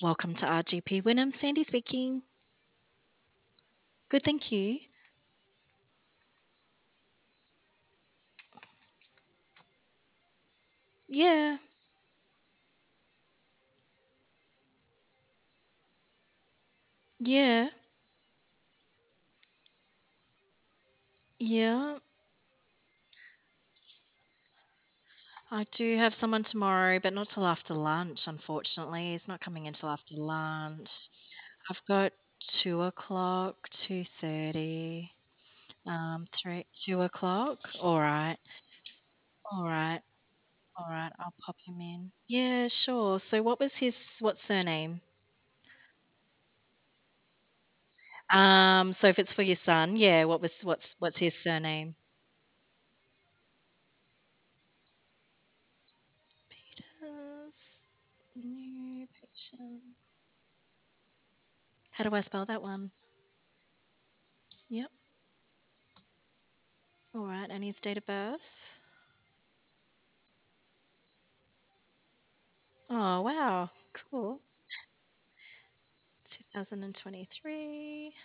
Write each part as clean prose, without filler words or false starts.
Welcome to RGP Wynnum. Sandy speaking. Good, thank you. Yeah, yeah, yeah. I do have someone tomorrow, but not till after lunch, unfortunately. He's not coming until after lunch. I've got 2 o'clock, 2:30, 2 o'clock. All right, all right. I'll pop him in. Yeah, sure. So what surname? So if it's for your son, yeah, what's his surname? Peters, new patient. How do I spell that one? Yep. All right. And his date of birth? Oh, wow. Cool. 2023.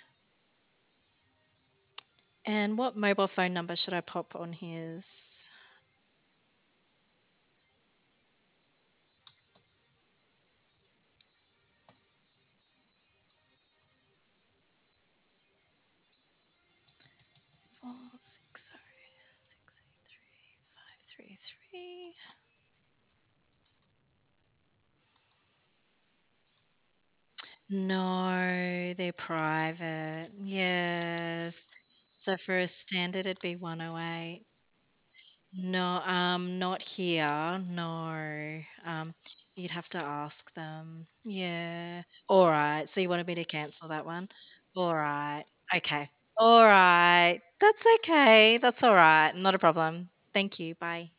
And what mobile phone number should I pop on his? 460 No, they're private. Yes. So for a standard, it'd be 108. No, not here. No. You'd have to ask them. Yeah. All right. So you wanted me to cancel that one? All right. Okay. All right. That's okay. That's all right. Not a problem. Thank you. Bye.